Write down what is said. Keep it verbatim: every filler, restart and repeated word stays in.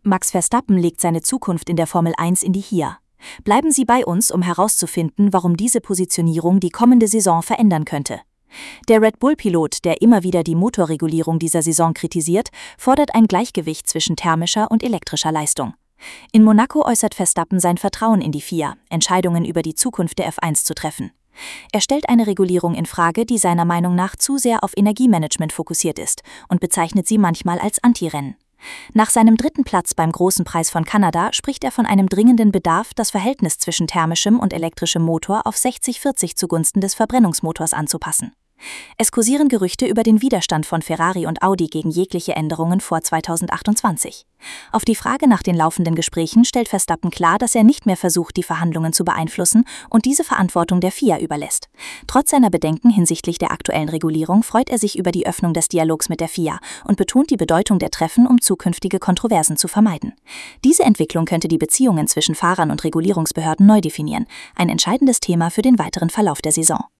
Max Verstappen legt seine Zukunft in der Formel eins in die H I A. Bleiben Sie bei uns, um herauszufinden, warum diese Positionierung die kommende Saison verändern könnte. Der Red Bull-Pilot, der immer wieder die Motorregulierung dieser Saison kritisiert, fordert ein Gleichgewicht zwischen thermischer und elektrischer Leistung. In Monaco äußert Verstappen sein Vertrauen in die F I A, Entscheidungen über die Zukunft der F eins zu treffen. Er stellt eine Regulierung in Frage, die seiner Meinung nach zu sehr auf Energiemanagement fokussiert ist und bezeichnet sie manchmal als Antirennen. Nach seinem dritten Platz beim Großen Preis von Kanada spricht er von einem dringenden Bedarf, das Verhältnis zwischen thermischem und elektrischem Motor auf sechzig vierzig zugunsten des Verbrennungsmotors anzupassen. Es kursieren Gerüchte über den Widerstand von Ferrari und Audi gegen jegliche Änderungen vor zweitausendachtundzwanzig. Auf die Frage nach den laufenden Gesprächen stellt Verstappen klar, dass er nicht mehr versucht, die Verhandlungen zu beeinflussen und diese Verantwortung der F I A überlässt. Trotz seiner Bedenken hinsichtlich der aktuellen Regulierung freut er sich über die Öffnung des Dialogs mit der F I A und betont die Bedeutung der Treffen, um zukünftige Kontroversen zu vermeiden. Diese Entwicklung könnte die Beziehungen zwischen Fahrern und Regulierungsbehörden neu definieren, ein entscheidendes Thema für den weiteren Verlauf der Saison.